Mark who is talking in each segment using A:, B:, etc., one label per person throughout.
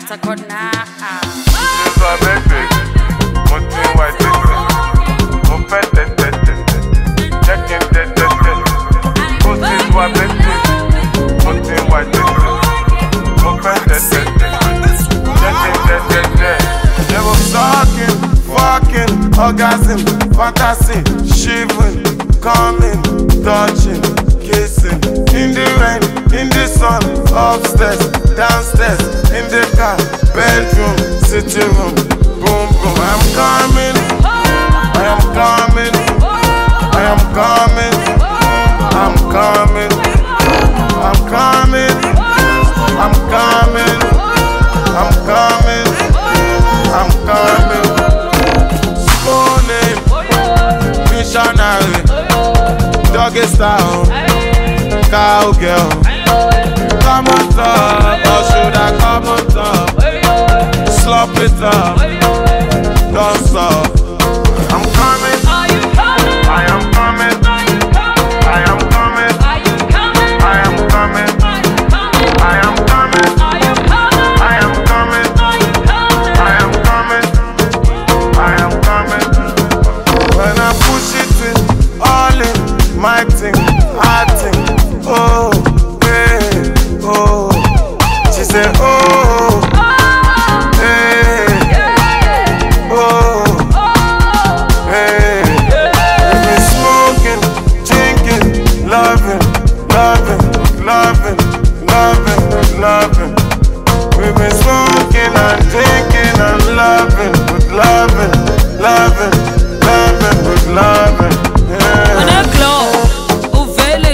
A: sakona.
B: This is my baby. One thing white tete. One pet tete. Checking tete. This is my baby. One thing white tete. One pet tete. Checking tete. They were talking, fucking, orgasm, fantasy, shivering, coming, touching, kissing. In the rain, in the sun, upstairs, downstairs, in the car, bedroom, sitting room, boom boom. I am coming, I am coming, I am coming, I'm coming, I'm coming, I'm coming, I'm coming, I'm coming. Spooning, missionary, doggy style, cowgirl. Come on top, or should I come on top? Slop it up, don't stop. I'm coming, I am coming, I am coming, I am coming, I am coming, I am coming, I am coming, I am coming. When I push it in, all in, my thing, I think, oh. She said, oh, hey, oh, hey. We've been smoking, drinking, loving, loving, loving, loving, loving. We've been smoking and drinking and loving, with loving, loving, loving, with loving. Yeah.
A: On a glow, au velen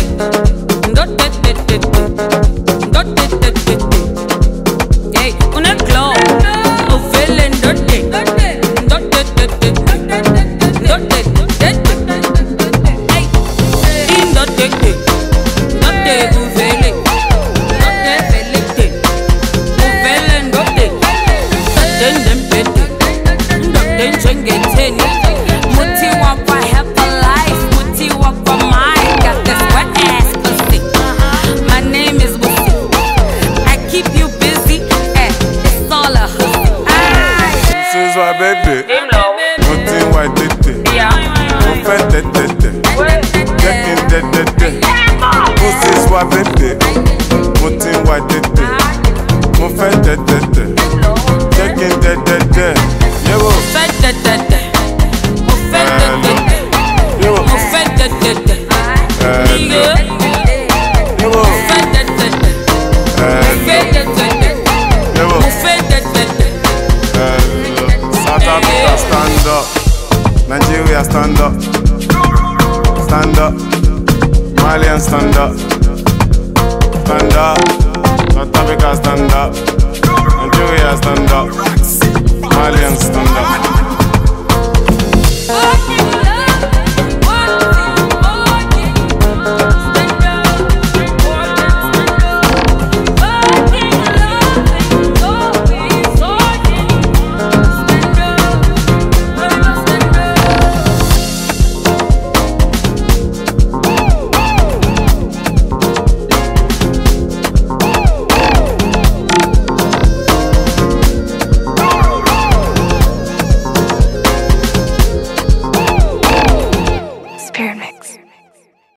B: baby, nothing white tete. One pet tete. Checking tete. This is my baby, nothing white tete. One pet tete. Checking tete. Yo,
A: fed tete.
B: Stand up, Nigeria stand up, stand up, Malian stand up, stand up, South Africa stand up, Nigeria stand up, Malian stand up.